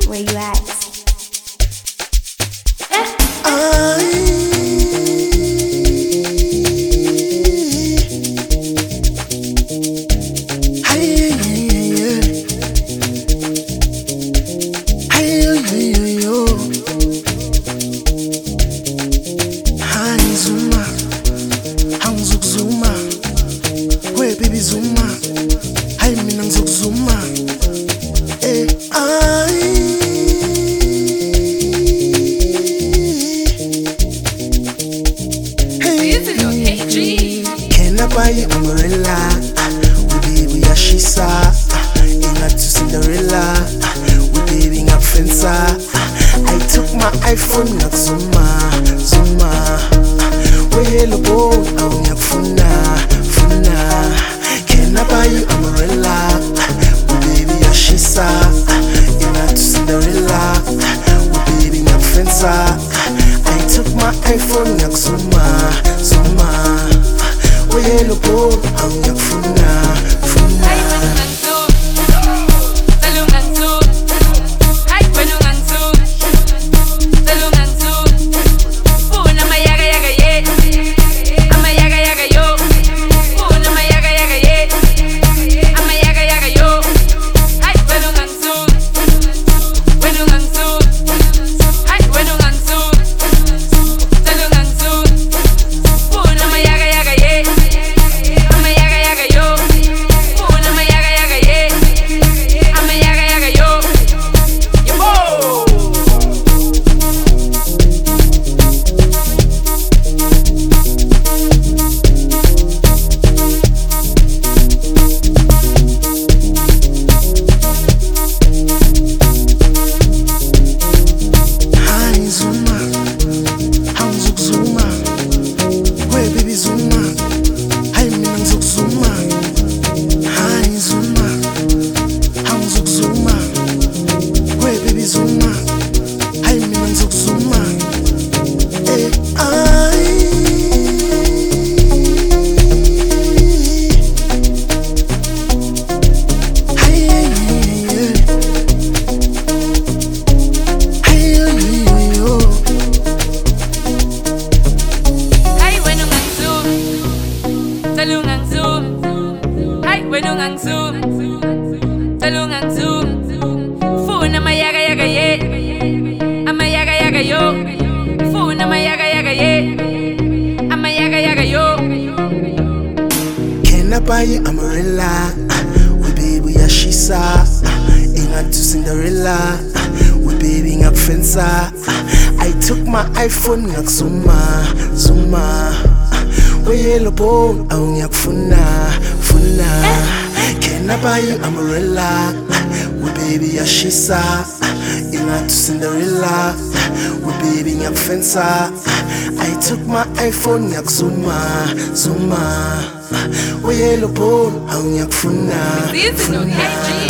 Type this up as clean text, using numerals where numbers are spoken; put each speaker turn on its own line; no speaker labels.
where you at?
Baby Zuma, hey mina ngizokuzuma, Can I buy you umbrella? We baby yashisa, inga to Cinderella. We baby ngak fensa. I took my iPhone ngak zuma, zuma. We yellow bone, aw ngak funa, funa. Can I buy you umbrella? We baby yashisa, inga to Cinderella. We baby ngak fensa. I took my iPhone ngak zuma, zuma. We yellow bone, aw ngak funa, funa. Can I buy you umbrella? We baby yashisa, inga to Cinderella. We baby ngak fensa. I took my iPhone ngak zuma, zuma. We yellow bone, aw ngak funa, funa. Can I buy you umbrella? We baby yashisa, inga to Cinderella. We baby ngak fensa. I took my iPhone ngak zuma, zuma. We yellow bone, aw ngak funa, funa.